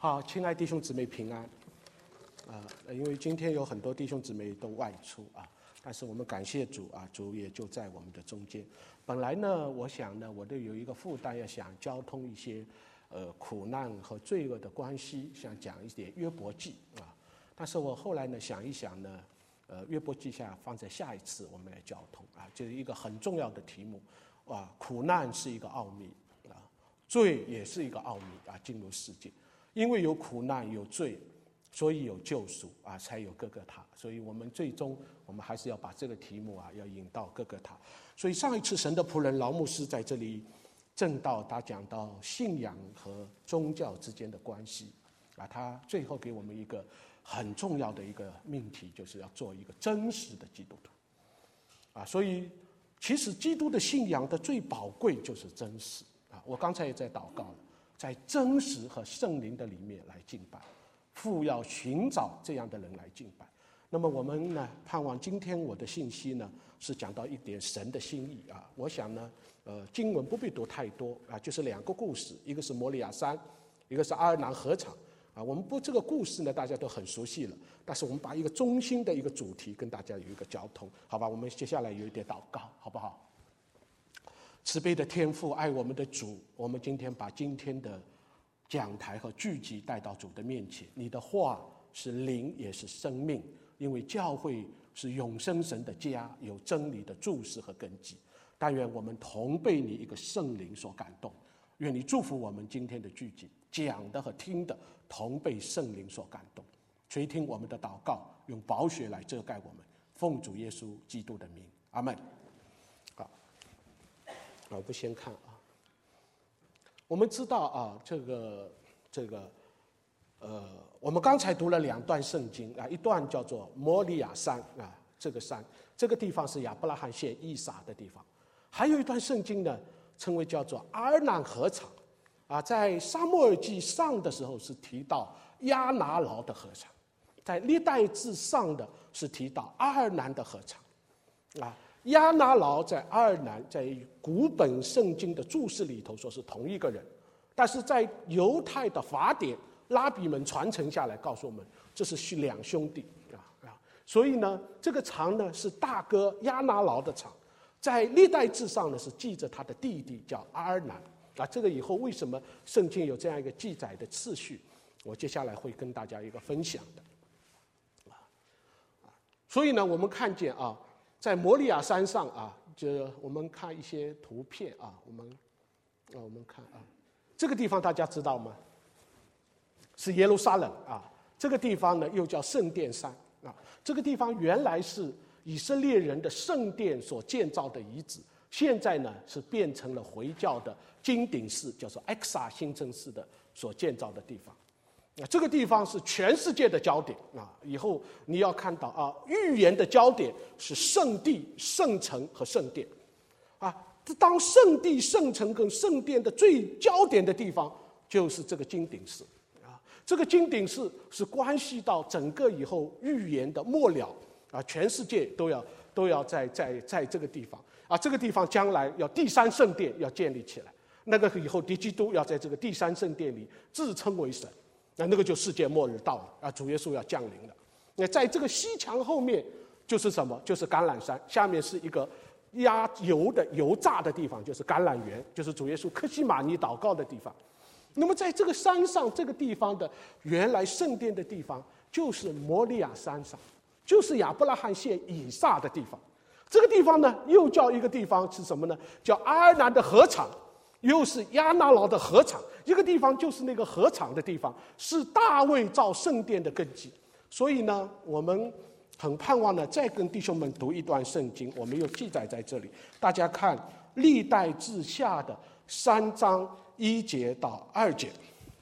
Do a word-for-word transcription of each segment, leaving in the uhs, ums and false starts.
好，亲爱弟兄姊妹平安。啊、呃，因为今天有很多弟兄姊妹都外出啊，但是我们感谢主啊，主也就在我们的中间。本来呢，我想呢，我都有一个负担，要想交通一些呃苦难和罪恶的关系，想讲一点约伯记啊。但是我后来呢想一想呢，呃，约伯记下放在下一次我们来交通啊，这是一个很重要的题目啊。苦难是一个奥秘啊，罪也是一个奥秘啊，进入世界。因为有苦难有罪，所以有救赎啊，才有各个他。所以我们最终我们还是要把这个题目啊，要引到各个他。所以上一次神的仆人劳牧师在这里正道，他讲到信仰和宗教之间的关系啊，他最后给我们一个很重要的一个命题，就是要做一个真实的基督徒啊。所以其实基督的信仰的最宝贵就是真实啊。我刚才也在祷告了。在真实和圣灵的里面来敬拜，父要寻找这样的人来敬拜。那么我们呢，盼望今天我的信息呢是讲到一点神的心意啊。我想呢，呃，经文不必读太多啊，就是两个故事，一个是摩利亚山，一个是阿尔南河场啊。我们不这个故事呢，大家都很熟悉了，但是我们把一个中心的一个主题跟大家有一个交通，好吧？我们接下来有一点祷告，好不好？慈悲的天父，爱我们的主，我们今天把今天的讲台和聚集带到主的面前。你的话是灵也是生命，因为教会是永生神的家，有真理的注释和根基。但愿我们同被你一个圣灵所感动，愿你祝福我们今天的聚集，讲的和听的同被圣灵所感动。垂听我们的祷告，用宝血来遮盖我们，奉主耶稣基督的名，阿们。我不先看啊，我们知道啊，这个这个呃，我们刚才读了两段圣经啊，一段叫做摩利亚山啊，这个山这个地方是亚伯拉罕献以撒的地方，还有一段圣经呢，称为叫做阿尔南河场啊，在撒母耳记上的时候是提到亚拿劳的河场，在历代志上的是提到阿尔南的河场啊。亚拿劳在阿尔南，在古本圣经的注释里头说是同一个人，但是在犹太的法典拉比们传承下来告诉我们，这是两兄弟啊啊！所以呢，这个场呢是大哥亚拿劳的场，在历代志上呢是记着他的弟弟叫阿尔南啊。这个以后为什么圣经有这样一个记载的次序，我接下来会跟大家一个分享的啊啊。所以呢，我们看见啊。在摩利亚山上啊，就我们看一些图片啊，我们啊，我们看啊，这个地方大家知道吗？是耶路撒冷啊。这个地方呢，又叫圣殿山啊。这个地方原来是以色列人的圣殿所建造的遗址，现在呢是变成了回教的金顶寺，叫做埃克萨新城寺的所建造的地方。啊，这个地方是全世界的焦点啊！以后你要看到啊，预言的焦点是圣地、圣城和圣殿，啊，当圣地、圣城跟圣殿的最焦点的地方就是这个金顶寺啊。这个金顶寺是关系到整个以后预言的末了啊，全世界都要都要在在在这个地方啊，这个地方将来要第三圣殿要建立起来，那个以后敌基督要在这个第三圣殿里自称为神。那那个就世界末日到了啊，主耶稣要降临了。那在这个西墙后面就是什么？就是橄榄山，下面是一个压油的油榨的地方，就是橄榄园，就是主耶稣客西马尼祷告的地方。那么在这个山上这个地方的原来圣殿的地方，就是摩利亚山上，就是亚伯拉罕献以撒的地方。这个地方呢，又叫一个地方是什么呢？叫阿尔南的河场。又是亚拿劳的河场，一个地方就是那个河场的地方，是大卫造圣殿的根基。所以呢，我们很盼望呢，再跟弟兄们读一段圣经，我们又记载在这里。大家看历代志下的三章一节到二节。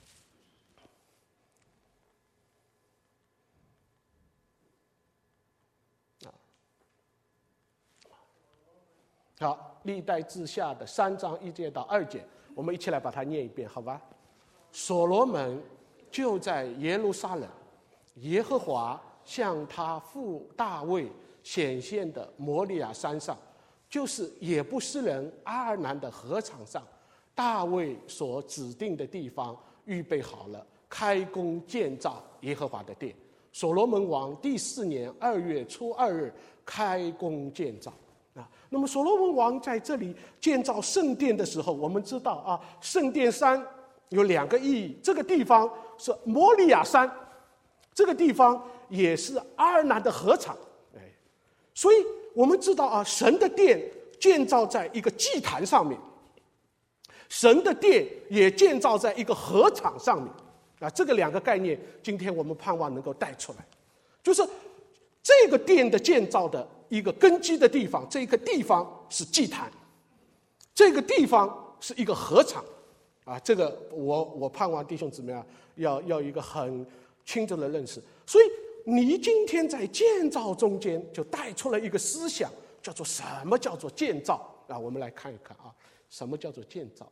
好，历代志下的三章一节到二节，我们一起来把它念一遍，好吧？所罗门就在耶路撒冷，耶和华向他父大卫显现的摩利亚山上，就是也布斯人阿尔南的河场上，大卫所指定的地方预备好了， 开工建造耶和华的殿。所罗门王第四年二月初二日开工建造啊。那么所罗门王在这里建造圣殿的时候，我们知道啊，圣殿山有两个意义，这个地方是摩利亚山，这个地方也是阿尔南的禾场，哎，所以我们知道啊，神的殿建造在一个祭坛上面，神的殿也建造在一个禾场上面。啊，这个两个概念，今天我们盼望能够带出来，就是这个殿的建造的一个根基的地方，这个地方是祭坛，这个地方是一个禾场，啊，这个我我盼望弟兄姊妹啊，要要一个很清楚的认识。所以你今天在建造中间就带出了一个思想，叫做什么叫做建造啊？我们来看一看啊，什么叫做建造？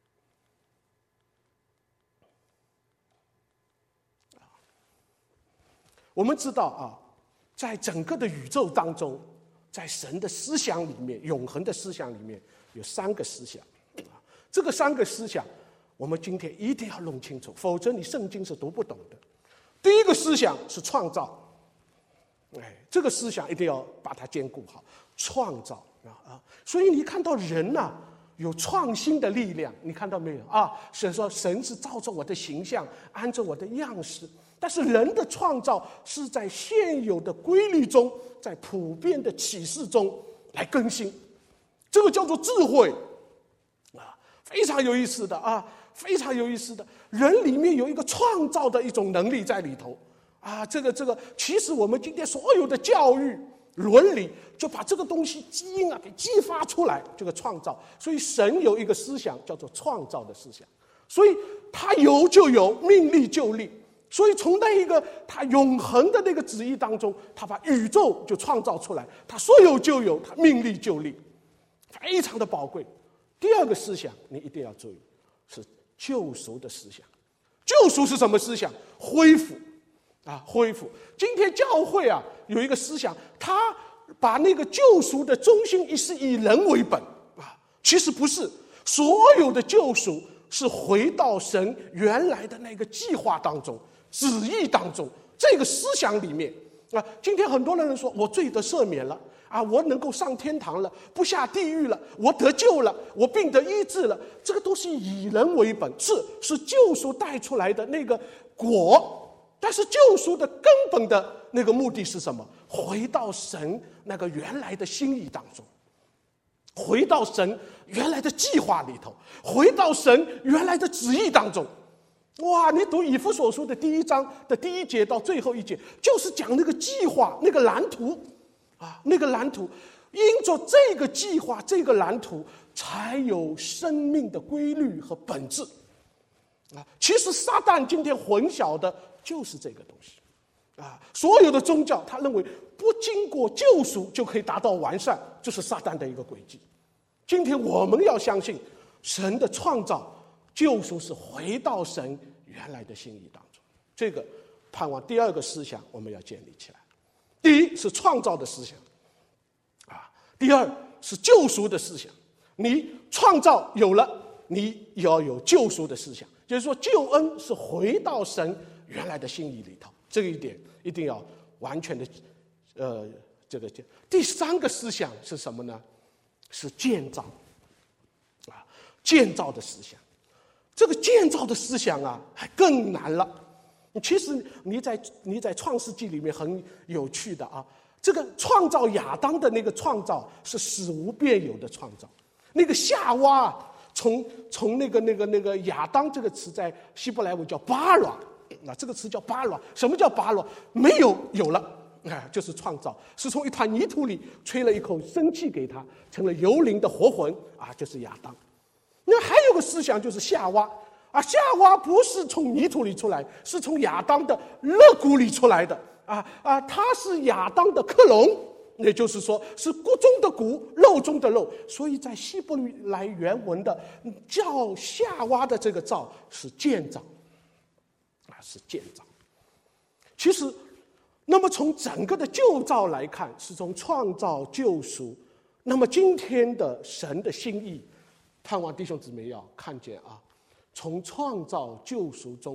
我们知道啊，在整个的宇宙当中，在神的思想里面，永恒的思想里面有三个思想啊。这个三个思想，我们今天一定要弄清楚，否则你圣经是读不懂的。第一个思想是创造，哎，这个思想一定要把它兼顾好，创造啊啊！所以你看到人呐、啊，有创新的力量，你看到没有啊？神说，神是照着我的形象，按着我的样式。但是人的创造是在现有的规律中，在普遍的启示中来更新，这个叫做智慧啊，非常有意思的啊，非常有意思的。人里面有一个创造的一种能力在里头啊，这个这个，其实我们今天所有的教育伦理，就把这个东西基因啊给激发出来，这个创造。所以神有一个思想叫做创造的思想，所以他有就有，命立就立。所以从那一个他永恒的那个旨意当中，他把宇宙就创造出来，他说有就有，他命立就立，非常的宝贵。第二个思想你一定要注意，是救赎的思想。救赎是什么思想？恢复啊，恢复。今天教会啊有一个思想，他把那个救赎的中心一是以人为本啊，其实不是，所有的救赎是回到神原来的那个计划当中。旨意当中，这个思想里面啊，今天很多人说我罪得赦免了啊，我能够上天堂了，不下地狱了，我得救了，我病得医治了，这个都是以人为本，是是救赎带出来的那个果，但是救赎的根本的那个目的是什么？回到神那个原来的心意当中，回到神原来的计划里头，回到神原来的旨意当中。哇！你读以弗所书的第一章的第一节到最后一节，就是讲那个计划、那个蓝图啊，那个蓝图，因着这个计划、这个蓝图，才有生命的规律和本质啊。其实撒旦今天混淆的就是这个东西啊。所有的宗教，他认为不经过救赎就可以达到完善，这是撒旦的一个轨迹。今天我们要相信神的创造。救赎是回到神原来的心意当中，这个盼望第二个思想我们要建立起来。第一是创造的思想，啊，第二是救赎的思想。你创造有了，你也要有救赎的思想，就是说救恩是回到神原来的心意里头，这个一点一定要完全的，呃，这个。第三个思想是什么呢？是建造，啊，建造的思想。这个建造的思想啊，还更难了。其实你在你在创世纪里面很有趣的啊，这个创造亚当的那个创造是史无变有的创造。那个夏娃从从那个那个那个亚当这个词在希伯来文叫巴拉，那这个词叫巴拉。什么叫巴拉？没有有了，哎，就是创造，是从一团泥土里吹了一口生气给他，成了游灵的活魂啊，就是亚当。那还有个思想就是夏娃啊，夏娃不是从泥土里出来，是从亚当的肋骨里出来的啊啊，他是亚当的克隆，也就是说是骨中的骨，肉中的肉。所以在希伯来原文的叫夏娃的这个造是建造啊，是建造。其实，那么从整个的旧造来看，是从创造救赎。那么今天的神的心意。盼望弟兄姊妹要看见啊，从创造救赎中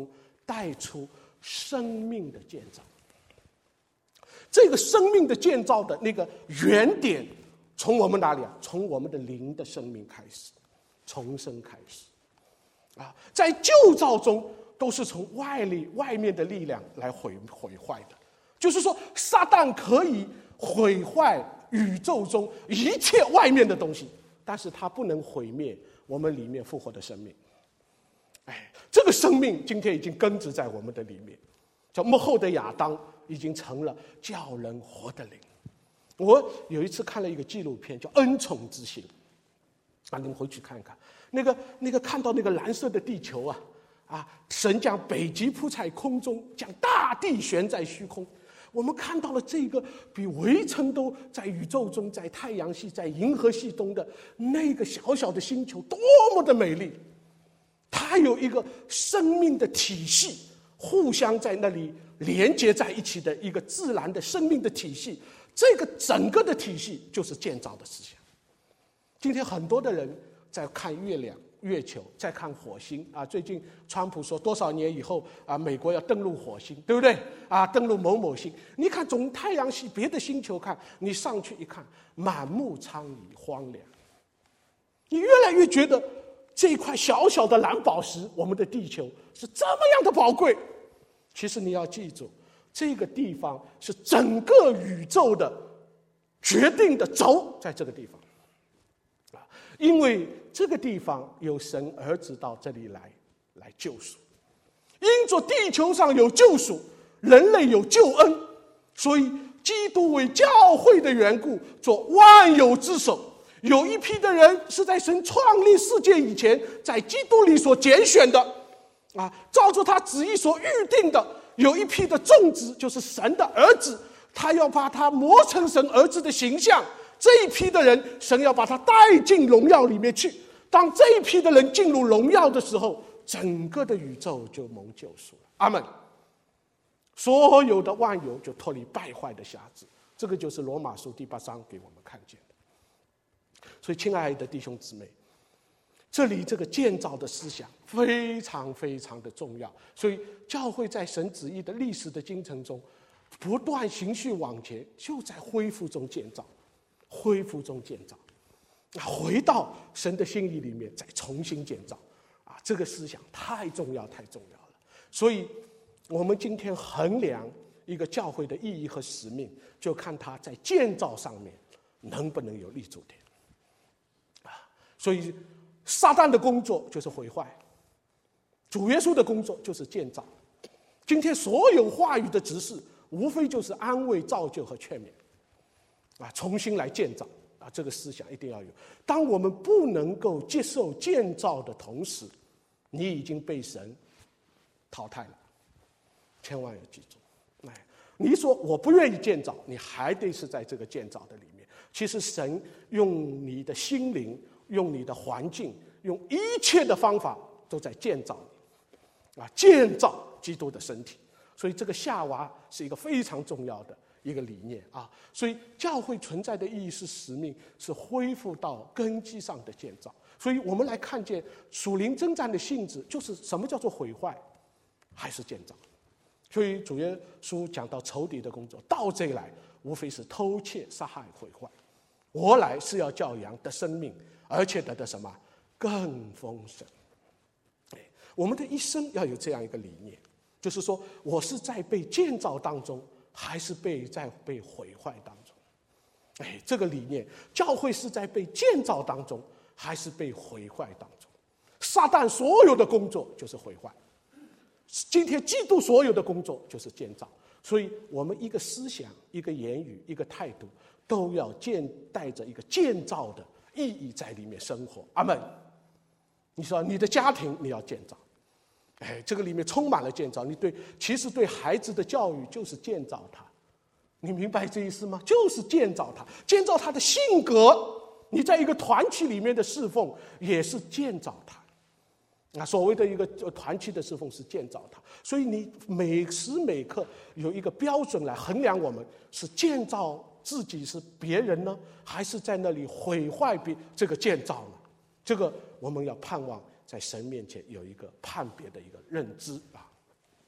带出生命的建造。这个生命的建造的那个原点，从我们哪里啊？从我们的灵的生命开始，重生开始。啊，在旧造中都是从外力、外面的力量来毁毁坏的。就是说，撒旦可以毁坏宇宙中一切外面的东西，但是他不能毁灭我们里面复活的生命。哎，这个生命今天已经根植在我们的里面，叫幕后的亚当已经成了叫人活的灵。我有一次看了一个纪录片，叫《恩宠之心》，啊，你们回去看看。那个那个看到那个蓝色的地球啊，啊，神将北极铺在空中，将大地悬在虚空。我们看到了这个比围城都在宇宙中，在太阳系、在银河系中的那个小小的星球，多么的美丽！它有一个生命的体系，互相在那里连接在一起的一个自然的生命的体系。这个整个的体系就是建造的思想。今天很多的人在看月亮、月球，在看火星啊。最近川普说多少年以后啊，美国要登陆火星，对不对？啊，登陆某某星。你看从太阳系别的星球看，你上去一看，满目苍夷，荒凉。你越来越觉得这块小小的蓝宝石，我们的地球是这么样的宝贵。其实你要记住，这个地方是整个宇宙的决定的轴，在这个地方。因为这个地方有神儿子到这里来来救赎，因着地球上有救赎，人类有救恩，所以基督为教会的缘故做万有之首。有一批的人是在神创立世界以前，在基督里所拣选的啊，照着他旨意所预定的。有一批的种子就是神的儿子，他要把他磨成神儿子的形象。这一批的人，神要把他带进荣耀里面去。当这一批的人进入荣耀的时候，整个的宇宙就蒙救赎了。阿们。所有的万有就脱离败坏的辖制。这个就是罗马书第八章给我们看见的。所以亲爱的弟兄姊妹，这里这个建造的思想非常非常的重要。所以教会在神旨意的历史的进程中不断行续往前，就在恢复中建造，恢复中建造，回到神的心意里面再重新建造啊！这个思想太重要太重要了。所以我们今天衡量一个教会的意义和使命，就看它在建造上面能不能有立足点啊！所以撒旦的工作就是毁坏，主耶稣的工作就是建造。今天所有话语的指示，无非就是安慰、造就和劝勉啊，重新来建造啊，这个思想一定要有。当我们不能够接受建造的同时，你已经被神淘汰了，千万要记住。哎，你说我不愿意建造，你还得是在这个建造的里面。其实神用你的心灵，用你的环境，用一切的方法都在建造你啊，建造基督的身体。所以这个夏娃是一个非常重要的一个理念啊。所以教会存在的意义是使命，是恢复到根基上的建造。所以我们来看见属灵征战的性质，就是什么叫做毁坏还是建造。所以主耶稣讲到仇敌的工作，盗贼来无非是偷窃杀害毁坏，我来是要叫羊得生命，而且得的什么更丰盛。我们的一生要有这样一个理念，就是说我是在被建造当中，还是被在被毁坏当中。哎，这个理念，教会是在被建造当中，还是被毁坏当中。撒旦所有的工作就是毁坏，今天基督所有的工作就是建造。所以我们一个思想、一个言语、一个态度，都要建带着一个建造的意义在里面生活。阿们。你说你的家庭你要建造，哎，这个里面充满了建造。你对，其实对孩子的教育就是建造他，你明白这意思吗？就是建造他，建造他的性格。你在一个团体里面的侍奉也是建造他。啊，所谓的一个团体的侍奉是建造他，所以你每时每刻有一个标准来衡量我们是建造自己是别人呢，还是在那里毁坏别这个建造呢？这个我们要盼望在神面前有一个判别的一个认知啊。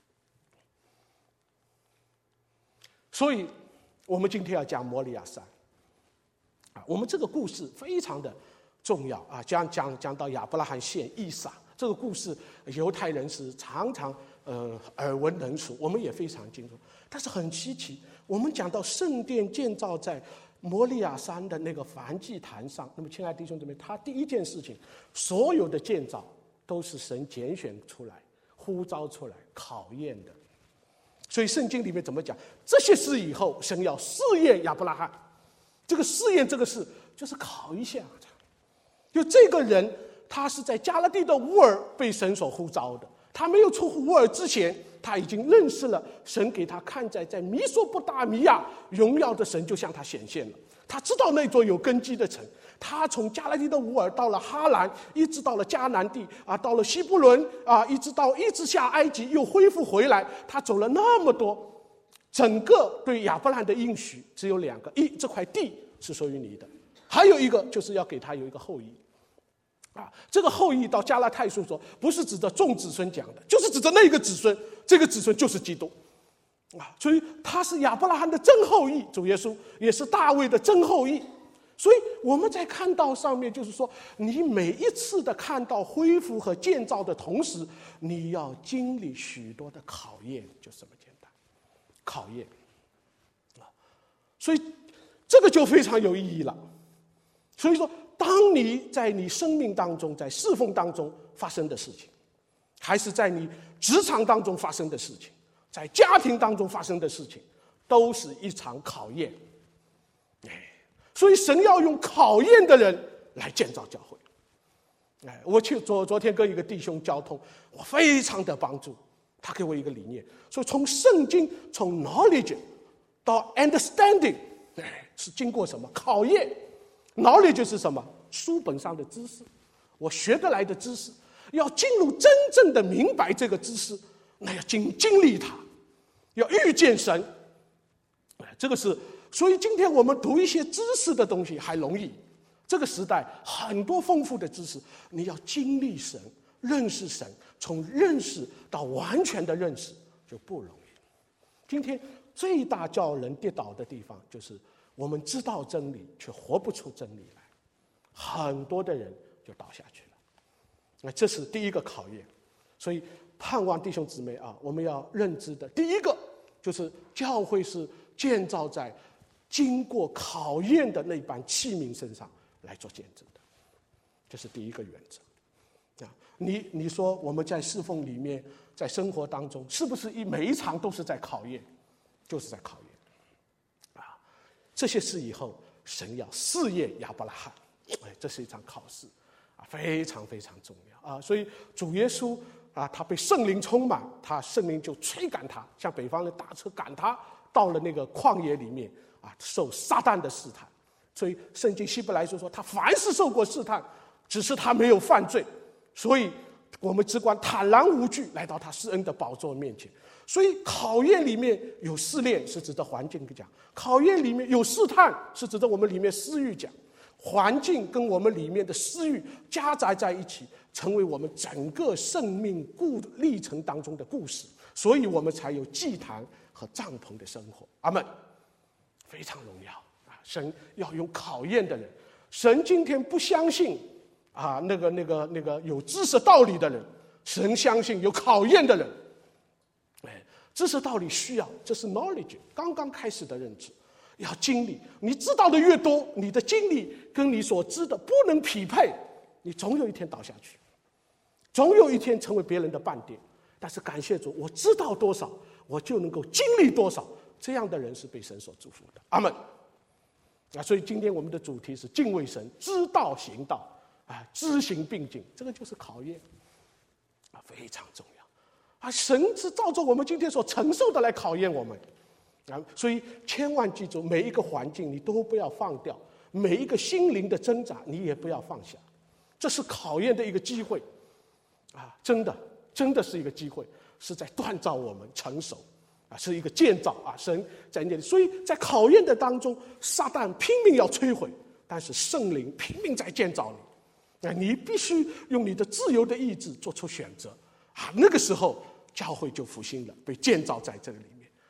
所以我们今天要讲摩利亚山啊，我们这个故事非常的重要啊，讲讲讲到亚伯拉罕献以撒这个故事，犹太人是常常呃耳闻能熟，我们也非常清楚。但是很稀奇，我们讲到圣殿建造在摩利亚山的那个燔祭坛上，那么亲爱的弟兄姊妹，他第一件事情，所有的建造都是神拣选出来、呼召出来、考验的。所以圣经里面怎么讲？这些事以后，神要试验亚伯拉罕。这个试验这个事，就是考一下。就这个人，他是在迦勒底的乌尔被神所呼召的。他没有出乌尔之前，他已经认识了神给他看在在弥索不达米亚荣耀的神就向他显现了。他知道那座有根基的城。他从迦勒底的乌尔到了哈兰，一直到了迦南地啊，到了希伯伦啊，一直到一直下埃及，又恢复回来。他走了那么多，整个对亚伯兰的应许只有两个：一，这块地是属于你的；还有一个就是要给他有一个后裔。啊，这个后裔到加拉太书说，不是指着众子孙讲的，就是指着那个子孙，这个子孙就是基督。啊，所以他是亚伯拉罕的真后裔，主耶稣也是大卫的真后裔。所以我们在看到上面，就是说，你每一次的看到恢复和建造的同时，你要经历许多的考验，就这么简单，考验啊。所以这个就非常有意义了。所以说，当你在你生命当中，在侍奉当中发生的事情，还是在你职场当中发生的事情，在家庭当中发生的事情，都是一场考验。所以神要用考验的人来建造教会。哎，我去昨昨天跟一个弟兄交通，我非常的帮助，他给我一个理念，所以从圣经从 knowledge 到 understanding， 哎，是经过什么考验？ knowledge 是什么？书本上的知识，我学得来的知识，要进入真正的明白这个知识，那要经经历它，要遇见神。哎，这个是。所以今天我们读一些知识的东西还容易，这个时代很多丰富的知识，你要经历神、认识神，从认识到完全的认识就不容易。今天最大叫人跌倒的地方，就是我们知道真理却活不出真理来，很多的人就倒下去了。那这是第一个考验。所以盼望弟兄姊妹啊，我们要认知的第一个就是教会是建造在经过考验的那般器皿身上来做见证的，这是第一个原则。啊，你你说我们在侍奉里面，在生活当中，是不是一每一场都是在考验？就是在考验。啊，这些事以后，神要试验亚伯拉罕，哎，这是一场考试，啊，非常非常重要啊。所以主耶稣啊，他被圣灵充满，他圣灵就催赶他，像北方人打车赶他到了那个旷野里面。啊，受撒旦的试探，所以圣经希伯来书说，他凡是受过试探，只是他没有犯罪，所以我们只管坦然无惧来到他施恩的宝座面前。所以考验里面有试炼，是指的环境讲；考验里面有试探，是指的我们里面私欲讲。环境跟我们里面的私欲夹杂在一起，成为我们整个生命故历程当中的故事，所以我们才有祭坛和帐篷的生活。阿们。非常荣耀啊！神要用考验的人，神今天不相信啊那个那个那个有知识道理的人，神相信有考验的人。哎，知识道理需要，这是 knowledge 刚刚开始的认知，要经历。你知道的越多，你的经历跟你所知的不能匹配，你总有一天倒下去，总有一天成为别人的半点。但是感谢主，我知道多少，我就能够经历多少。这样的人是被神所祝福的，阿们。啊，所以今天我们的主题是敬畏神，知道行道，啊，知行并进，这个就是考验，啊，非常重要。啊，神是照着我们今天所承受的来考验我们，啊，所以千万记住，每一个环境你都不要放掉，每一个心灵的挣扎你也不要放下，这是考验的一个机会，啊，真的，真的是一个机会，是在锻造我们成熟。啊，是一个建造啊，神在那里，所以在考验的当中，撒旦拼命要摧毁，但是圣灵拼命在建造你。啊，你必须用你的自由的意志做出选择啊，那个时候教会就复兴了，被建造在这个里面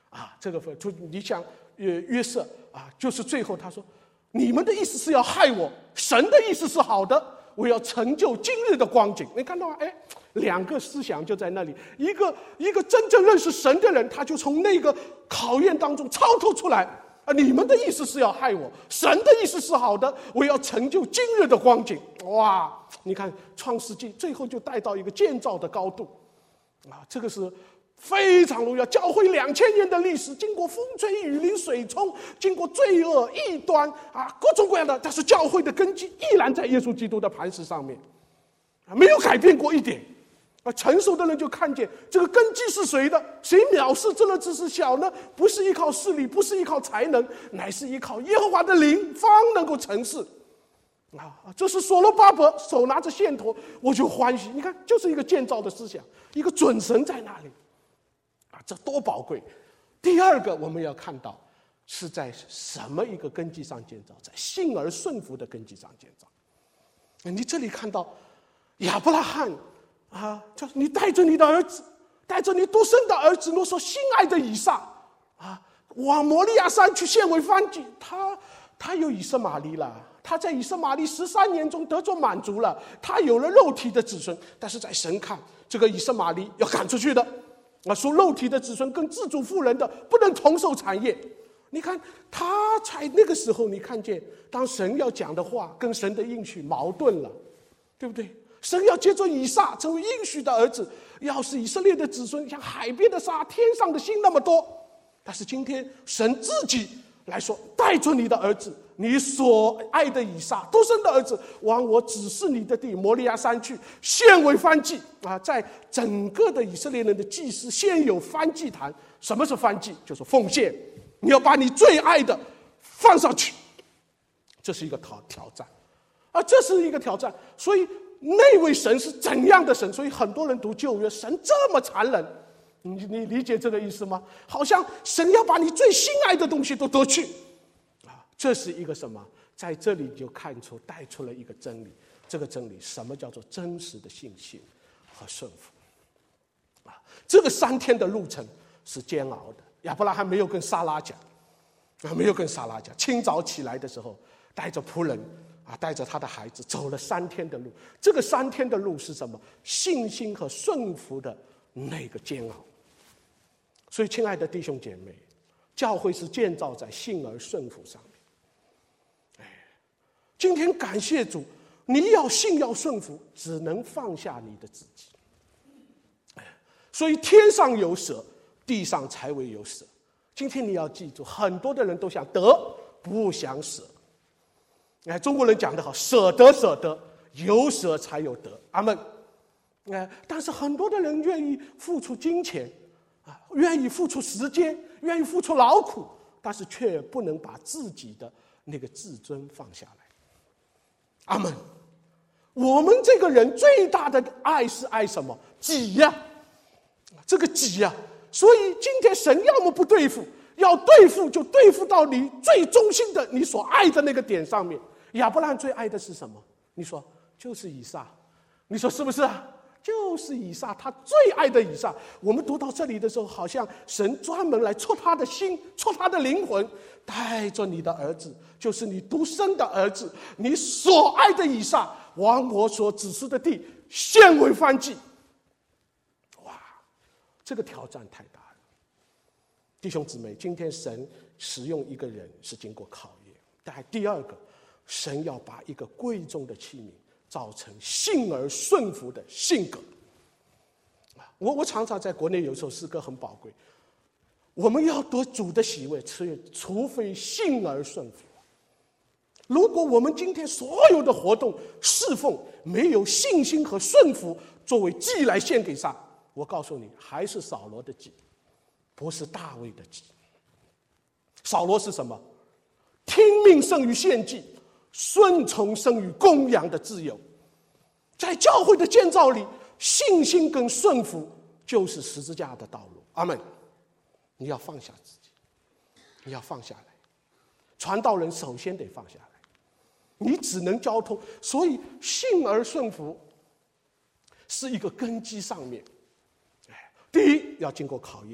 啊，这个就你想，呃，约瑟啊，就是最后他说，你们的意思是要害我，神的意思是好的，我要成就今日的光景。你看到吗？哎，两个思想就在那里，一个一个真正认识神的人，他就从那个考验当中超脱出来啊！你们的意思是要害我，神的意思是好的，我要成就今日的光景。哇！你看创世纪最后就带到一个建造的高度啊，这个是非常荣耀。教会两千年的历史，经过风吹雨淋水冲，经过罪恶异端啊，各种各样的，但是教会的根基依然在耶稣基督的磐石上面啊，没有改变过一点。啊，成熟的人就看见这个根基是谁的，谁藐视这人只是小呢？不是依靠势力，不是依靠才能，乃是依靠耶和华的灵，方能够成事。啊，这是所罗巴伯手拿着线头，我就欢喜。你看，就是一个建造的思想，一个准神在那里，啊，这多宝贵！第二个，我们要看到是在什么一个根基上建造，在信而顺服的根基上建造。你这里看到亚伯拉罕。啊，就是你带着你的儿子，带着你独生的儿子，我所心爱的以撒，啊，往摩利亚山去献为燔祭。他他有以实玛利了，他在以实玛利十三年中得着满足了，他有了肉体的子孙。但是在神看，这个以实玛利要赶出去的，啊，属肉体的子孙跟自主妇人的不能同受产业。你看他在那个时候，你看见当神要讲的话跟神的应许矛盾了，对不对？神要借着以撒成为应许的儿子，要是以色列的子孙像海边的沙，天上的星那么多。但是今天神自己来说，带着你的儿子，你所爱的以撒独生的儿子，往我指示你的地摩利亚山去，献为燔祭啊！在整个的以色列人的祭司先有燔祭坛。什么是燔祭？就是奉献，你要把你最爱的放上去，这是一个挑挑战啊，这是一个挑战。所以那位神是怎样的神？所以很多人读旧约，神这么残忍，你你理解这个意思吗？好像神要把你最心爱的东西都夺去啊！这是一个什么？在这里就看出带出了一个真理，这个真理什么叫做真实的信心和顺服啊？这个三天的路程是煎熬的。亚伯拉罕没有跟撒拉讲啊，没有跟撒拉讲，清早起来的时候带着仆人啊，带着他的孩子走了三天的路。这个三天的路是什么？信心和顺服的那个煎熬。所以，亲爱的弟兄姐妹，教会是建造在信而顺服上面。哎，今天感谢主，你要信要顺服，只能放下你的自己。哎，所以天上有舍，地上才会有舍。今天你要记住，很多的人都想得，不想舍。哎，中国人讲得好，舍得舍得，有舍才有得。阿们。哎，但是很多的人愿意付出金钱，啊，愿意付出时间，愿意付出劳苦，但是却不能把自己的那个自尊放下来。阿们。我们这个人最大的爱是爱什么？己呀，这个己呀。所以今天神要么不对付，要对付就对付到你最中心的你所爱的那个点上面。亚伯拉罕最爱的是什么？你说就是以撒，你说是不是啊？就是以撒，他最爱的以撒。我们读到这里的时候，好像神专门来戳他的心，戳他的灵魂，带着你的儿子，就是你独生的儿子，你所爱的以撒，往我所指示的地献为燔祭。哇，这个挑战太大了。弟兄姊妹，今天神使用一个人是经过考验，但第二个，神要把一个贵重的器皿造成信而顺服的性格。我我常常在国内有一首诗歌很宝贵，我们要得主的喜悦，除非信而顺服。如果我们今天所有的活动侍奉没有信心和顺服作为祭来献给上，我告诉你，还是扫罗的祭，不是大卫的祭。扫罗是什么？听命胜于献祭，顺从胜于供养的自由。在教会的建造里，信心跟顺服就是十字架的道路。阿们。你要放下自己，你要放下来。传道人首先得放下来，你只能交通。所以信而顺服是一个根基上面。第一要经过考验，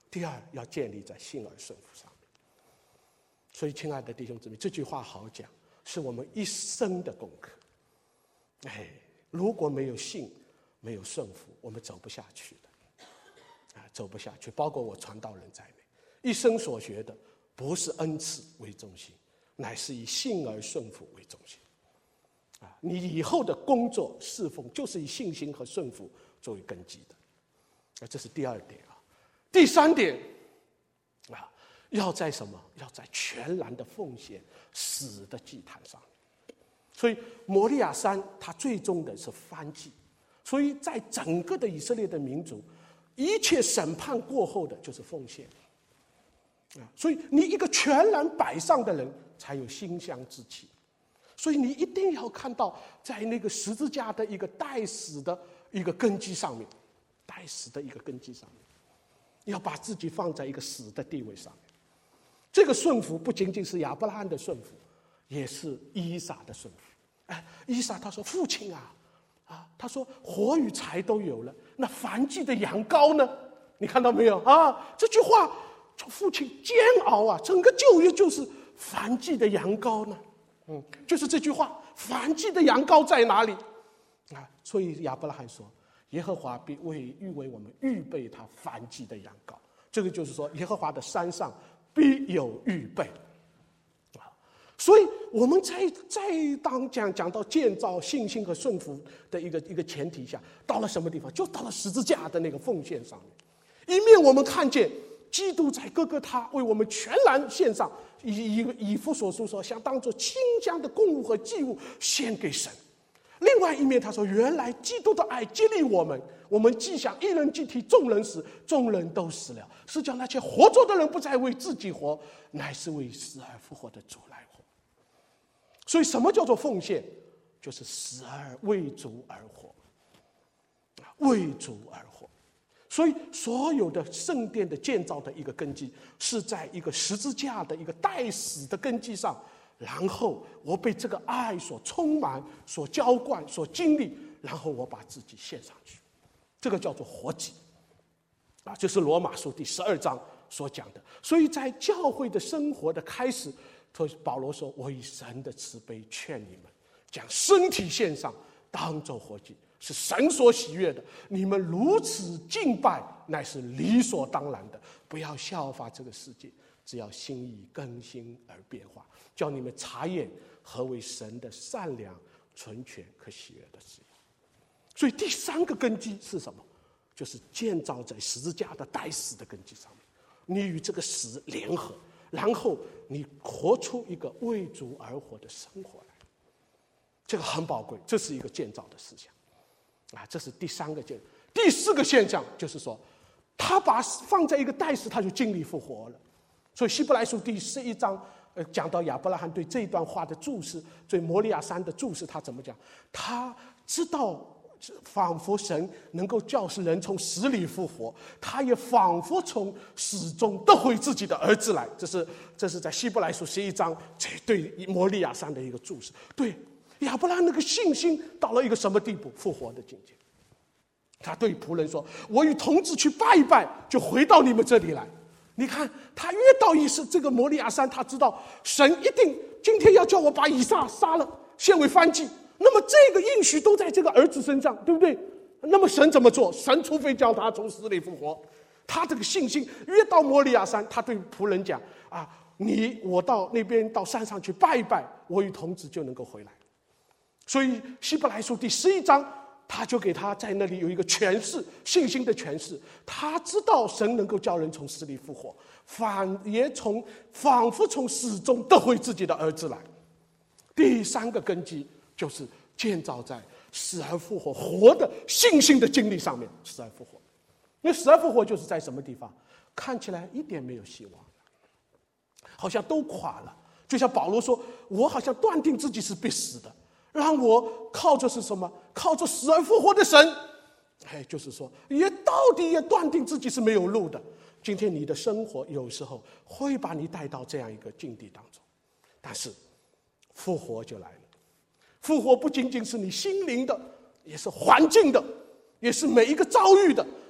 第二要建立在信而顺服上面。所以亲爱的弟兄姊妹，这句话好讲，是我们一生的功课。哎，如果没有信，没有顺服，我们走不下去的，啊，走不下去。包括我传道人在内，一生所学的不是恩赐为中心，乃是以信而顺服为中心。啊，你以后的工作侍奉就是以信心和顺服作为根基的。啊，这是第二点啊。第三点，啊，要在什么？要在全然的奉献、死的祭坛上面。所以摩利亚山它最终的是燔祭。所以在整个的以色列的民族，一切审判过后的就是奉献。啊，所以你一个全然摆上的人，才有馨香之气。所以你一定要看到，在那个十字架的一个代死的一个根基上面，代死的一个根基上面，要把自己放在一个死的地位上面。这个顺服不仅仅是亚伯拉罕的顺服，也是以撒的顺服。哎，以撒他说：“父亲啊，啊，他说火与柴都有了，那燔祭的羊羔呢？你看到没有啊？这句话，父亲煎熬啊，整个旧约就是燔祭的羊羔呢。”嗯，就是这句话，燔祭的羊羔在哪里？啊，所以亚伯拉罕说，耶和华必为预为我们预备他燔祭的羊羔。这个就是说，耶和华的山上必有预备。啊，所以我们在在当讲讲到建造信心和顺服的一个一个前提下，到了什么地方？就到了十字架的那个奉献上面。一面我们看见基督在哥哥他为我们全然献上，以以以弗所书说，想当作清香的供物和祭物献给神。另外一面他说，原来基督的爱激励我们，我们既想一人既替众人死，众人都死了，是叫那些活着的人不再为自己活，乃是为死而复活的主来活。所以什么叫做奉献？就是死而为主而活，为主而活。所以所有的圣殿的建造的一个根基，是在一个十字架的一个代死的根基上，然后我被这个爱所充满、所浇灌、所经历，然后我把自己献上去，这个叫做活祭啊，这是罗马书第十二章所讲的。所以在教会的生活的开始，保罗说：“我以神的慈悲劝你们，将身体献上，当作活祭，是神所喜悦的。你们如此敬拜，乃是理所当然的。不要效法这个世界，只要心意更新而变化，叫你们察验何为神的善良、纯全、可喜悦的旨意。”所以第三个根基是什么？就是建造在十字架的代死的根基上面，你与这个死联合，然后你活出一个为主而活的生活来，这个很宝贵，这是一个建造的思想啊，这是第三个建。第四个现象就是说，他把放在一个代死，他就经历复活了。所以希伯来书第十一章，呃，讲到亚伯拉罕对这一段话的注释，对摩利亚山的注释，他怎么讲？他知道，仿佛神能够叫人从死里复活，他也仿佛从死中得回自己的儿子来。这是这是在希伯来书十一章这对摩利亚山的一个注释。对亚伯拉罕那个信心到了一个什么地步？复活的境界。他对仆人说：“我与童子去拜一拜，就回到你们这里来。”你看，他越到以色这个摩利亚山，他知道神一定今天要叫我把以撒杀了，献为燔祭。那么这个应许都在这个儿子身上，对不对？那么神怎么做？神除非叫他从死里复活。他这个信心越到摩利亚山，他对仆人讲：“啊，你我到那边到山上去拜一拜，我与童子就能够回来。”所以希伯来书第十一章，他就给他在那里有一个诠释，信心的诠释。他知道神能够叫人从死里复活，反也从仿佛从死中得回自己的儿子来。第三个根基就是建造在死而复活、活的信心的经历上面。死而复活，因为死而复活就是在什么地方看起来一点没有希望，好像都垮了。就像保罗说：“我好像断定自己是必死的。”让我靠着是什么？靠着死而复活的神，哎，就是说，也到底也断定自己是没有路的。今天你的生活有时候会把你带到这样一个境地当中，但是复活就来了。复活不仅仅是你心灵的，也是环境的，也是每一个遭遇的，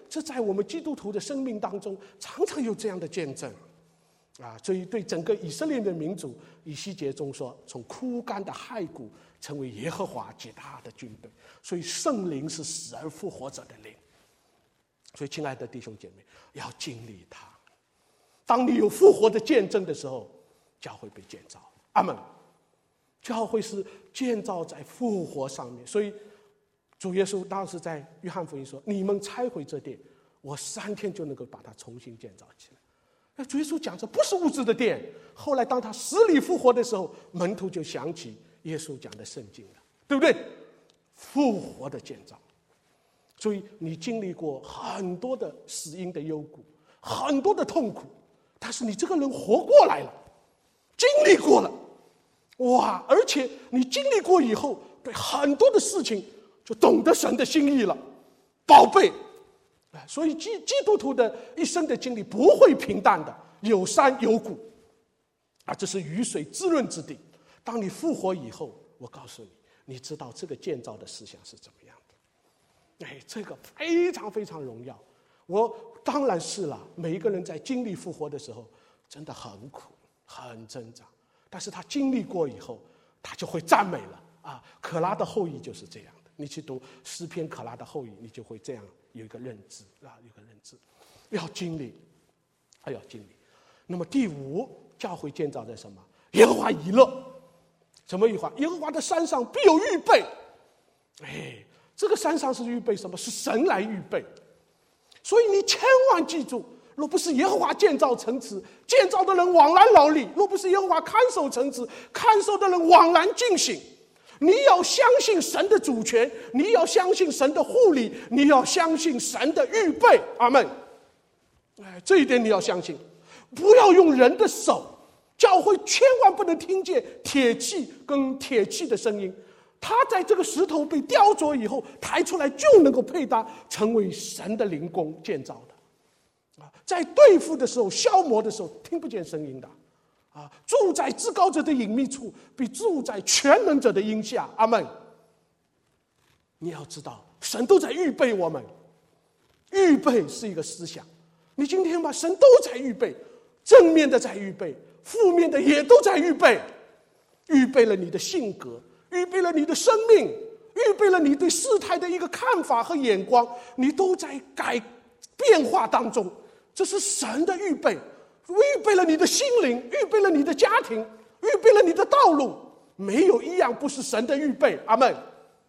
这在我们基督徒的生命当中常常有这样的见证啊。所以对整个以色列的民族，以西结中说，从枯干的骸骨成为耶和华极大的军队。所以圣灵是死而复活者的灵。所以亲爱的弟兄姐妹，要经历它。当你有复活的见证的时候，教会被建造。阿们。教会是建造在复活上面。所以主耶稣当时在约翰福音说，你们拆毁这殿，我三天就能够把它重新建造起来。那主耶稣讲这不是物质的殿。后来当他死里复活的时候，门徒就想起耶稣讲的圣经了，对不对？复活的建造。所以你经历过很多的死荫的幽谷，很多的痛苦，但是你这个人活过来了，经历过了，哇！而且你经历过以后，对很多的事情就懂得神的心意了，宝贝。所以基基督徒的一生的经历不会平淡的，有山有谷啊，这是雨水滋润之地。当你复活以后，我告诉你，你知道这个建造的思想是怎么样的。哎，这个非常非常荣耀。我当然是了，每一个人在经历复活的时候真的很苦很挣扎，但是他经历过以后，他就会赞美了啊。可拉的后裔就是这样的，你去读诗篇可拉的后裔，你就会这样有一个认知啊，有一个认知，要经历，还要经历。那么第五，教会建造在什么？耶和华以勒。什么意思？耶和华的山上必有预备。哎，这个山上是预备什么？是神来预备。所以你千万记住，若不是耶和华建造城池，建造的人枉然劳力；若不是耶和华看守城池，看守的人枉然警醒。你要相信神的主权，你要相信神的护理，你要相信神的预备。阿们。哎，这一点你要相信，不要用人的手。教会千万不能听见铁器跟铁器的声音，它在这个石头被雕琢以后抬出来就能够配搭成为神的灵宫建造的。啊，在对付的时候消磨的时候听不见声音的。啊，住在至高者的隐秘处比住在全能者的荫下。阿们。你要知道神都在预备我们，预备是一个思想。你今天把神都在预备，正面的在预备，负面的也都在预备，预备了你的性格，预备了你的生命，预备了你对事态的一个看法和眼光，你都在改变化当中。这是神的预备，预备了你的心灵，预备了你的家庭，预备了你的道路，没有一样不是神的预备。阿们。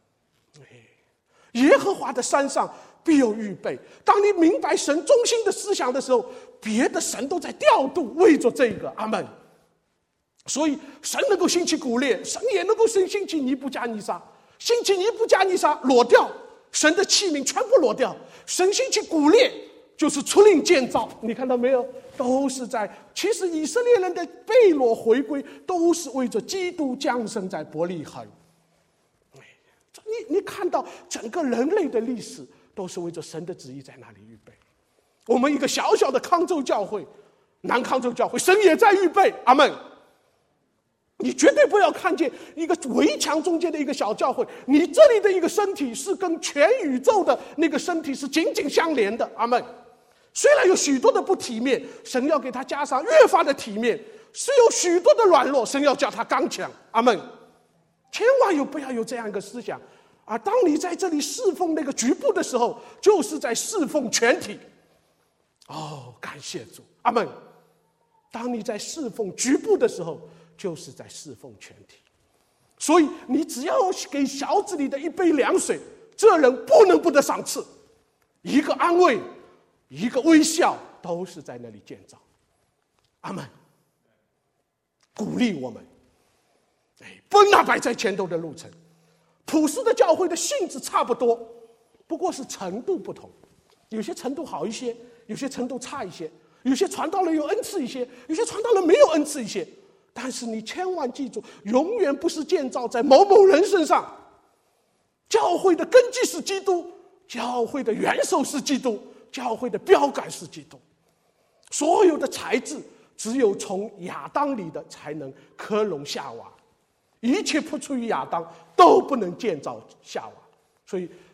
耶和华的山上必有预备。当你明白神中心的思想的时候，别的神都在调度为着这个。阿们。所以神能够兴起古列，神也能够兴起尼布加尼撒，兴起尼布加尼撒裸掉，神的器皿全部裸掉。神兴起古列，就是出令建造。你看到没有？都是在，其实以色列人的被掳回归都是为着基督降生在伯利恒。你你看到整个人类的历史都是为着神的旨意在那里预备。我们一个小小的康州教会，南康州教会，神也在预备。阿们。你绝对不要看见一个围墙中间的一个小教会，你这里的一个身体是跟全宇宙的那个身体是紧紧相连的。阿们。虽然有许多的不体面，神要给他加上越发的体面；是有许多的软弱，神要叫他刚强。阿们。千万有不要有这样一个思想啊！当你在这里侍奉那个局部的时候，就是在侍奉全体。哦，感谢主。阿们。当你在侍奉局部的时候，就是在侍奉全体。所以你只要给小子里的一杯凉水，这人不能不得赏赐。一个安慰，一个微笑，都是在那里建造。阿们。鼓励我们，哎，奔那摆在前头的路程。普世的教会的性质差不多，不过是程度不同，有些程度好一些，有些程度差一些，有些传道人有恩赐一些，有些传道人没有恩赐一些。但是你千万记住，永远不是建造在某某人身上。教会的根基是基督，教会的元首是基督，教会的标杆是基督。所有的材质只有从亚当里的才能克隆夏娃，一切不出于亚当都不能建造夏娃。所以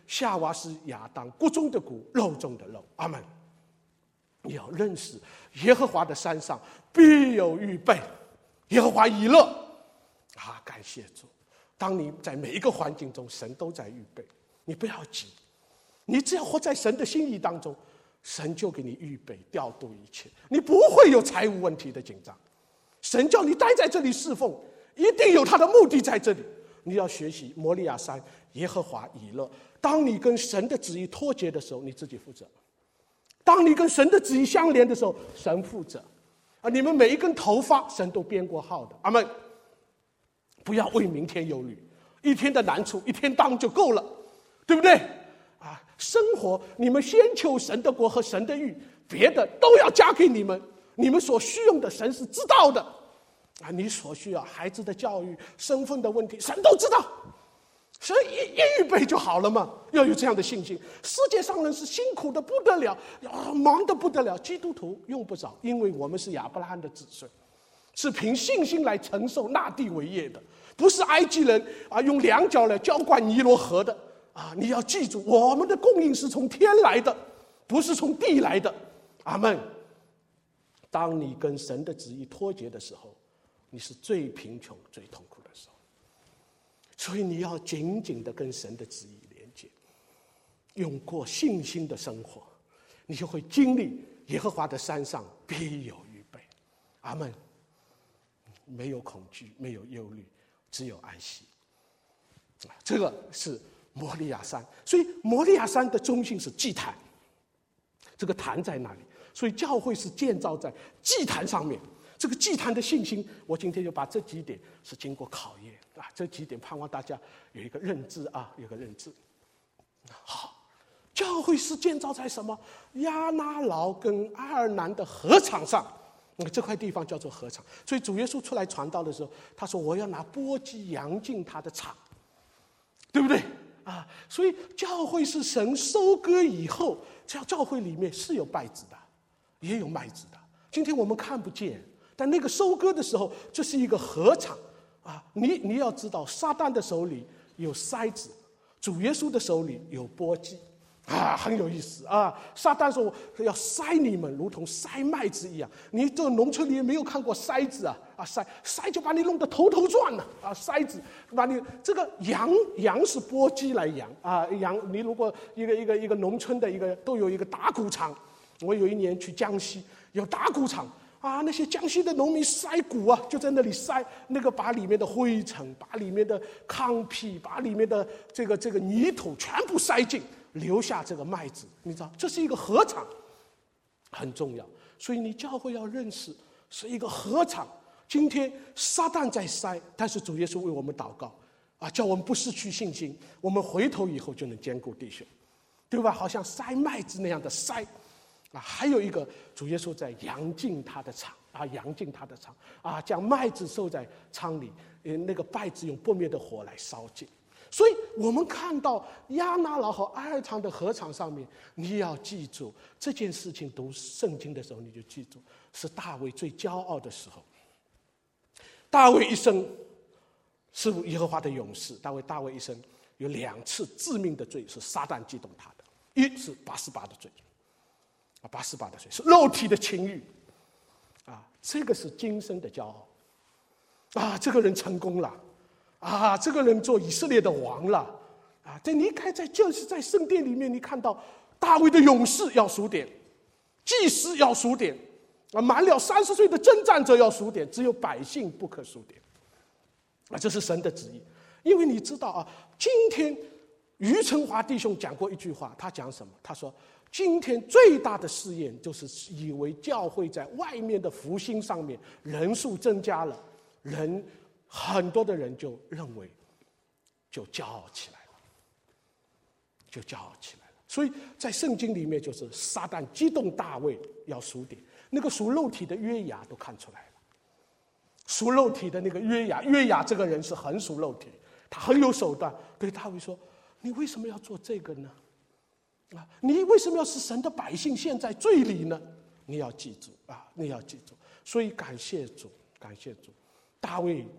夏娃是亚当骨中的骨，肉中的肉。阿们。你要认识耶和华的山上必有预备，耶和华以勒啊！感谢主。当你在每一个环境中，神都在预备，你不要急，你只要活在神的心意当中，神就给你预备调度一切，你不会有财务问题的紧张。神叫你待在这里侍奉，一定有他的目的在这里。你要学习摩利亚山耶和华以勒。当你跟神的旨意脱节的时候，你自己负责；当你跟神的旨意相连的时候，神负责。啊，你们每一根头发，神都编过号的。阿们。不要为明天忧虑，一天的难处一天当就够了，对不对？啊，生活你们先求神的国和神的义，别的都要加给你们。你们所需用的，神是知道的。啊，你所需要孩子的教育、身份的问题，神都知道。所以一一预备就好了嘛，要有这样的信心。世界上人是辛苦的不得了，忙得不得了，基督徒用不着，因为我们是亚伯拉罕的子孙，是凭信心来承受纳地为业的，不是埃及人啊用两脚来浇灌尼罗河的啊！你要记住，我们的供应是从天来的，不是从地来的。阿们。当你跟神的旨意脱节的时候，你是最贫穷、最痛苦的时候。所以你要紧紧的跟神的旨意连接，用过信心的生活，你就会经历耶和华的山上必有预备。阿们。没有恐惧，没有忧虑，只有安息。这个是摩利亚山。所以摩利亚山的中心是祭坛，这个坛在那里，所以教会是建造在祭坛上面。这个祭坛的信心，我今天就把这几点是经过考验啊，这几点盼望大家有一个认知啊，有个认知。好，教会是建造在什么？亚那劳跟阿尔南的禾场上。这块地方叫做禾场，所以主耶稣出来传道的时候，他说：“我要拿簸箕扬进他的场，对不对啊？”所以教会是神收割以后，这样教会里面是有稗子的，也有麦子的。今天我们看不见，但那个收割的时候，这是一个禾场啊！你你要知道，撒旦的手里有筛子，主耶稣的手里有簸箕。啊，很有意思啊！撒旦说要筛你们，如同筛麦子一样。你这农村里也没有看过筛子啊啊，筛筛就把你弄得头头转了啊！筛子把你这个羊羊是簸箕来养啊，羊你如果一个一个一个农村的一个都有一个打谷场，我有一年去江西有打谷场啊，那些江西的农民筛谷啊，就在那里筛那个把里面的灰尘、把里面的糠皮、把里面的这个这个泥土全部筛尽。留下这个麦子，你知道这是一个禾场，很重要。所以你教会要认识是一个禾场。今天撒旦在筛，但是主耶稣为我们祷告啊，叫我们不失去信心，我们回头以后就能兼顾弟兄，对吧？好像筛麦子那样的筛啊。还有一个，主耶稣在扬进他的场啊，扬进他的场啊，将麦子收在仓里，那个稗子用不灭的火来烧尽。所以我们看到亚那劳和阿尔场的禾场上面，你要记住这件事情。读圣经的时候，你就记住，是大卫最骄傲的时候。大卫一生是耶和华的勇士，大卫大卫一生有两次致命的罪是撒旦激动他的，一是八十八的罪，啊，八十八的罪是肉体的情欲，啊，这个是今生的骄傲，啊，这个人成功了。啊，这个人做以色列的王了，啊！在你看，在就是在圣殿里面，你看到大卫的勇士要数点，祭司要数点，啊，满了三十岁的征战者要数点，只有百姓不可数点，啊，这是神的旨意。因为你知道啊，今天余承华弟兄讲过一句话，他讲什么？他说，今天最大的试验就是以为教会在外面的福音上面人数增加了，人。很多的人就认为，就骄傲起来了，就骄傲起来了。所以在圣经里面，就是撒旦激动大卫要数点，那个属肉体的约雅都看出来了。属肉体的那个约雅，约雅这个人是很属肉体，他很有手段，对大卫说：“你为什么要做这个呢？啊，你为什么要使神的百姓陷在罪里呢？你要记住啊，你要记住。所以感谢主，感谢主，大卫。”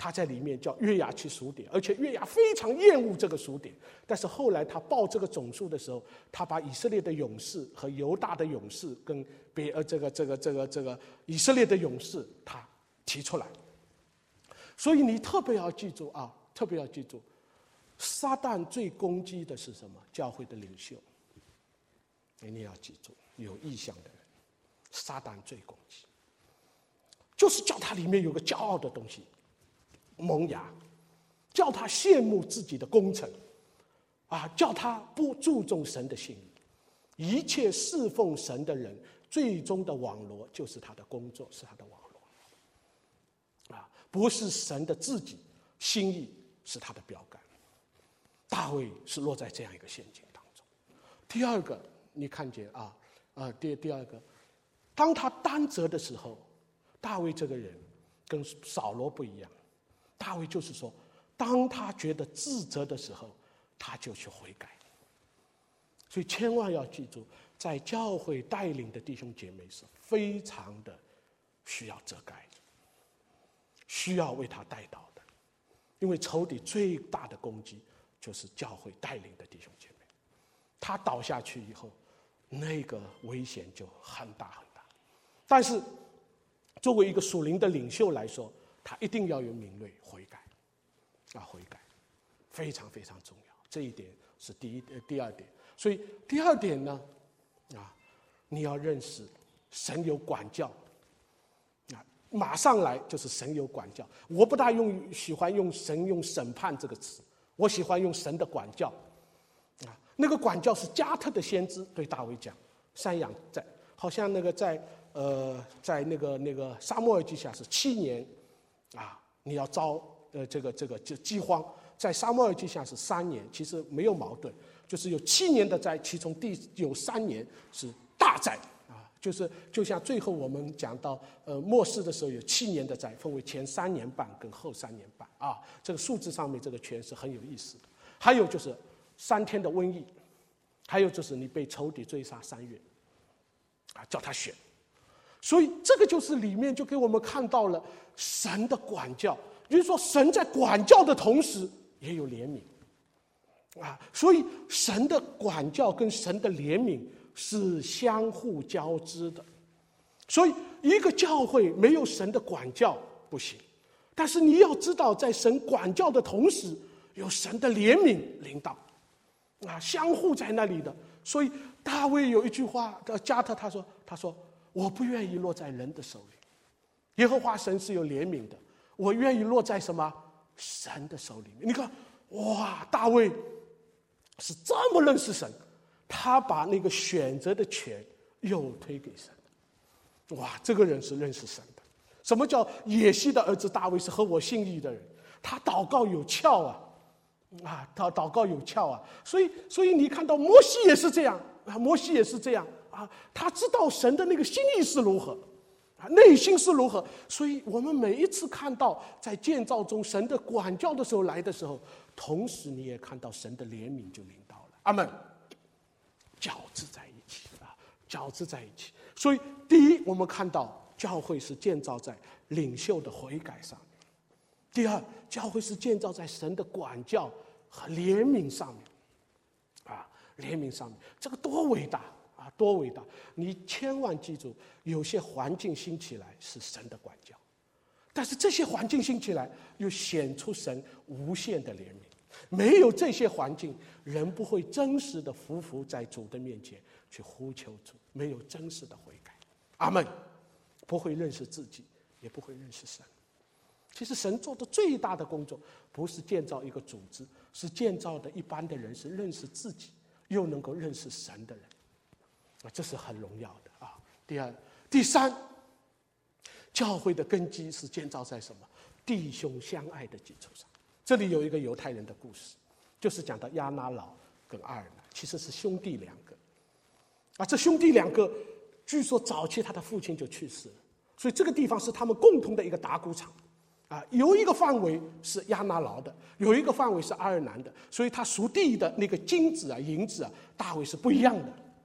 他在里面叫约雅去数点，而且约雅非常厌恶这个数点。但是后来他报这个总数的时候，他把以色列的勇士和犹大的勇士跟别呃这个这个这个这个以色列的勇士他提出来。所以你特别要记住啊，特别要记住，撒旦最攻击的是什么？教会的领袖。你要记住，有意向的人，撒旦最攻击，就是叫他里面有个骄傲的东西萌芽，叫他羡慕自己的功臣，啊，叫他不注重神的信义。一切侍奉神的人，最终的网罗就是他的工作，是他的网罗，啊，不是神的自己心意是他的标杆。大卫是落在这样一个陷阱当中。第二个，你看见啊啊，第第二个，当他担责的时候，大卫这个人跟扫罗不一样。大卫就是说，当他觉得自责的时候，他就去悔改。所以千万要记住，在教会带领的弟兄姐妹是非常的需要责改的，需要为他带到的，因为仇敌最大的攻击就是教会带领的弟兄姐妹，他倒下去以后，那个危险就很大很大。但是作为一个属灵的领袖来说，他一定要有敏锐悔改，啊，悔改非常非常重要。这一点是第一、呃、第二点。所以第二点呢，啊，你要认识神有管教，啊，马上来就是神有管教。我不大用喜欢用神用审判这个词，我喜欢用神的管教，啊，那个管教是加特的先知对大卫讲，山羊在，好像那个在呃在那个那个撒母耳记下是七年。啊，你要遭呃这个这个就饥荒，在撒母耳记下是三年，其实没有矛盾，就是有七年的灾，其中第有三年是大灾啊，就是就像最后我们讲到呃末世的时候有七年的灾，分为前三年半跟后三年半啊，这个数字上面这个诠释很有意思的。还有就是三天的瘟疫，还有就是你被仇敌追杀三月，啊，叫他选。所以这个就是里面就给我们看到了神的管教，也就是说神在管教的同时也有怜悯啊，所以神的管教跟神的怜悯是相互交织的。所以一个教会没有神的管教不行，但是你要知道在神管教的同时有神的怜悯领导啊，相互在那里的。所以大卫有一句话，加特他说他说我不愿意落在人的手里，耶和华神是有怜悯的，我愿意落在什么神的手里面。你看，哇，大卫是这么认识神，他把那个选择的权又推给神。哇，这个人是认识神的。什么叫野西的儿子大卫是合我心意的人？他祷告有窍啊，啊，他祷告有窍啊。所以，所以你看到摩西也是这样啊，摩西也是这样。啊，他知道神的那个心意是如何，啊，内心是如何。所以我们每一次看到在建造中神的管教的时候来的时候，同时你也看到神的怜悯就临到了。阿们，交织在一起啊，交织在一起。所以第一，我们看到教会是建造在领袖的悔改上面；第二，教会是建造在神的管教和怜悯上面，啊，怜悯上面，这个多伟大！啊，多伟大！你千万记住，有些环境兴起来是神的管教，但是这些环境兴起来又显出神无限的怜悯。没有这些环境，人不会真实的匍匐在主的面前去呼求主，没有真实的悔改。阿们，不会认识自己，也不会认识神。其实神做的最大的工作，不是建造一个组织，是建造的一般的人是认识自己，又能够认识神的人。啊，这是很荣耀的啊。第二、第三，教会的根基是建造在什么？弟兄相爱的基础上。这里有一个犹太人的故事，就是讲到亚拿老跟阿尔南，其实是兄弟两个。啊，这兄弟两个，据说早期他的父亲就去世了，所以这个地方是他们共同的一个打谷场。啊，有一个范围是亚拿劳的，有一个范围是阿尔南的，所以他属地的那个金子啊、银子啊，大卫是不一样的。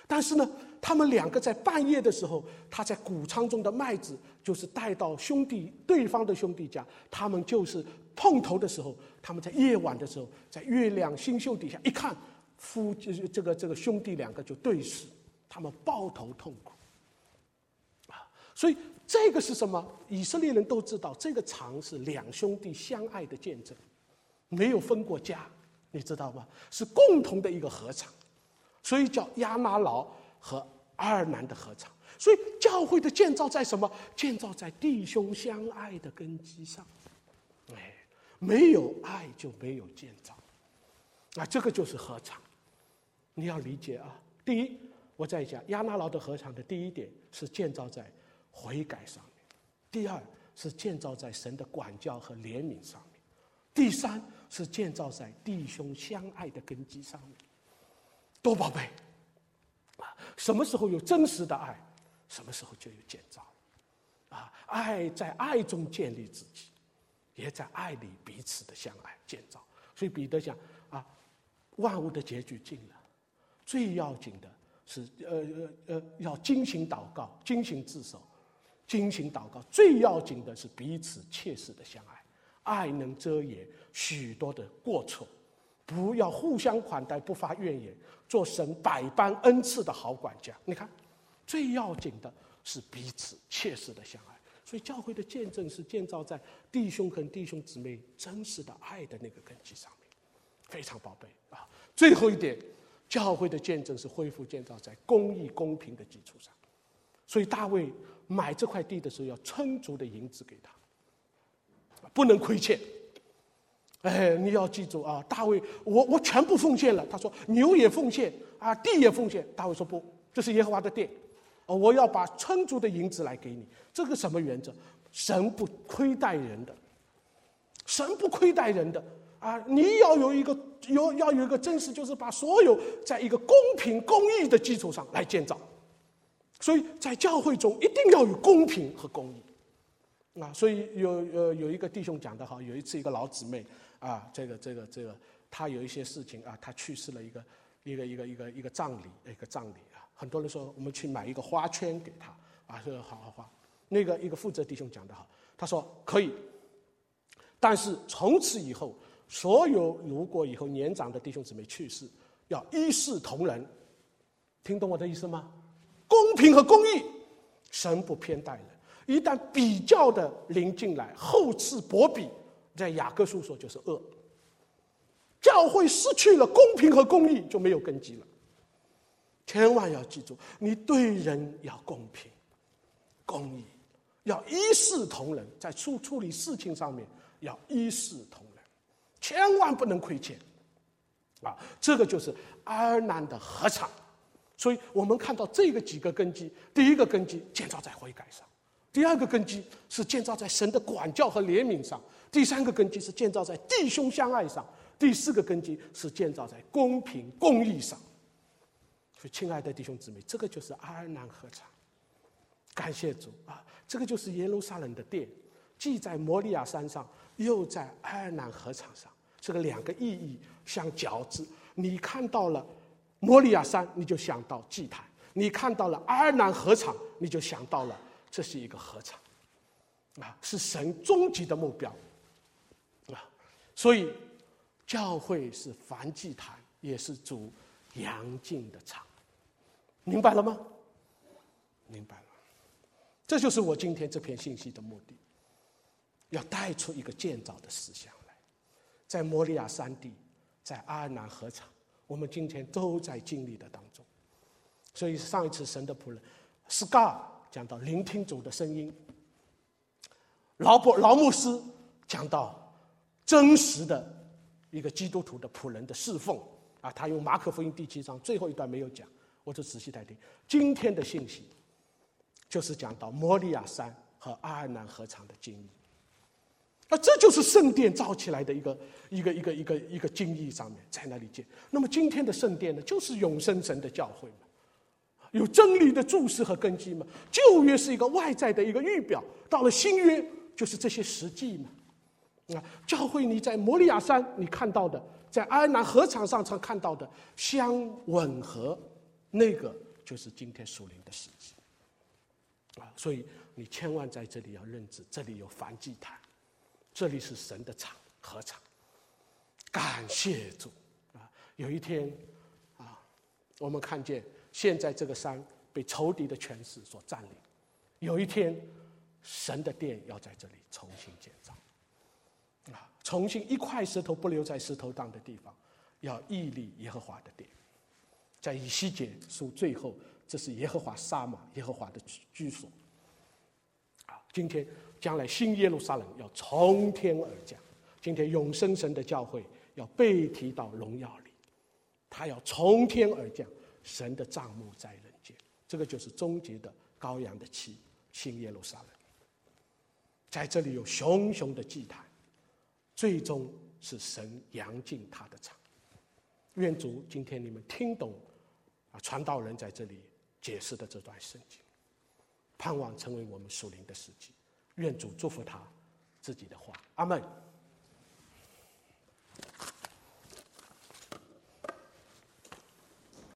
但是呢，他们两个在半夜的时候，他在谷仓中的麦子就是带到兄弟对方的兄弟家，他们就是碰头的时候，他们在夜晚的时候，在月亮星宿底下一看，夫这个这个兄弟两个就对视，他们抱头痛哭啊！所以这个是什么？以色列人都知道，这个场是两兄弟相爱的见证，没有分过家，你知道吗？是共同的一个合场，所以叫亚拿劳和阿尔南的合场。所以教会的建造在什么？建造在弟兄相爱的根基上。哎，没有爱就没有建造，啊，这个就是合场。你要理解啊。第一，我在讲亚拿劳的合场的第一点是建造在悔改上面，第二是建造在神的管教和怜悯上面，第三是建造在弟兄相爱的根基上面。多宝贝啊！什么时候有真实的爱，什么时候就有建造啊！爱在爱中建立自己，也在爱里彼此的相爱建造。所以彼得讲啊，万物的结局近了，最要紧的是呃呃呃要精行祷告，精行自守，精行祷告。最要紧的是彼此切实的相爱，爱能遮掩许多的过错。不要互相款待，不发怨言，做神百般恩赐的好管家。你看，最要紧的是彼此切实的相爱。所以教会的见证是建造在弟兄跟弟兄姊妹真实的爱的那个根基上面，非常宝贝啊。最后一点，教会的见证是恢复建造在公义公平的基础上。所以大卫买这块地的时候，要充足的银子给他，不能亏欠。哎，你要记住啊，大卫，我我全部奉献了。他说牛也奉献啊，地也奉献。大卫说不，这是耶和华的殿，我要把充足的银子来给你。这个什么原则？神不亏待人的，神不亏待人的啊！你要有一个有要有一个真实，就是把所有在一个公平公义的基础上来建造。所以在教会中一定要有公平和公义啊！所以有呃有一个弟兄讲得好，有一次一个老姊妹。啊，这个这个这个，他有一些事情啊，他去世了一个一个一个一个一个葬礼，一个葬礼啊，很多人说我们去买一个花圈给他啊，这个好好花。那个一个负责弟兄讲得好，他说可以，但是从此以后，所有如果以后年长的弟兄姊妹去世，要一视同仁，听懂我的意思吗？公平和公义，神不偏待人，一旦比较的临进来，厚此薄彼。在雅各书说就是恶，教会失去了公平和公义就没有根基了。千万要记住，你对人要公平、公义，要一视同仁，在处处理事情上面要一视同仁，千万不能亏欠啊！这个就是阿尔南的合场。所以我们看到这个几个根基，第一个根基建造在悔改上，第二个根基是建造在神的管教和怜悯上，第三个根基是建造在弟兄相爱上，第四个根基是建造在公平公义上。所以亲爱的弟兄姊妹，这个就是阿尔南合场。感谢主啊！这个就是耶路撒冷的殿，既在摩利亚山上，又在阿尔南合场上，这个两个意义相交织。你看到了摩利亚山，你就想到祭坛；你看到了阿尔南合场，你就想到了这是一个合场啊，是神终极的目标啊。所以教会是燔祭坛，也是主扬净的场，明白了吗？明白了。这就是我今天这篇信息的目的，要带出一个建造的思想来。在摩利亚山地，在阿尔南河场，我们今天都在经历的当中。所以上一次神的仆人斯卡尔讲到聆听主的声音，劳伯劳牧师讲到真实的一个基督徒的仆人的侍奉啊，他用马可福音第七章最后一段没有讲，我就仔细来听。今天的信息就是讲到摩利亚山和阿尔南河场的经历，啊，这就是圣殿造起来的一个一个一个一个一个经义上面在那里建。那么今天的圣殿呢，就是永生神的教会嘛，有真理的注释和根基嘛。旧约是一个外在的一个预表，到了新约就是这些实际嘛。啊，教会你在摩利亚山你看到的，在阿尔南河场上常看到的相吻合，那个就是今天属灵的实际啊！所以你千万在这里要认知，这里有燔祭坛，这里是神的场合场。感谢主啊！有一天啊，我们看见现在这个山被仇敌的权势所占领，有一天神的殿要在这里重新建造啊！重新一块石头不留在石头当的地方，要屹立耶和华的殿。在以西结书最后，这是耶和华沙玛，耶和华的居所啊！今天将来新耶路撒冷要从天而降，今天永生神的教会要被提到荣耀里，他要从天而降，神的帐幕在人间，这个就是终结的羔羊的妻，新耶路撒冷。在这里有熊熊的祭坛，最终是神扬尽他的场。愿主今天你们听懂啊，传道人在这里解释的这段圣经，盼望成为我们属灵的实际。愿主祝福他自己的话，阿们。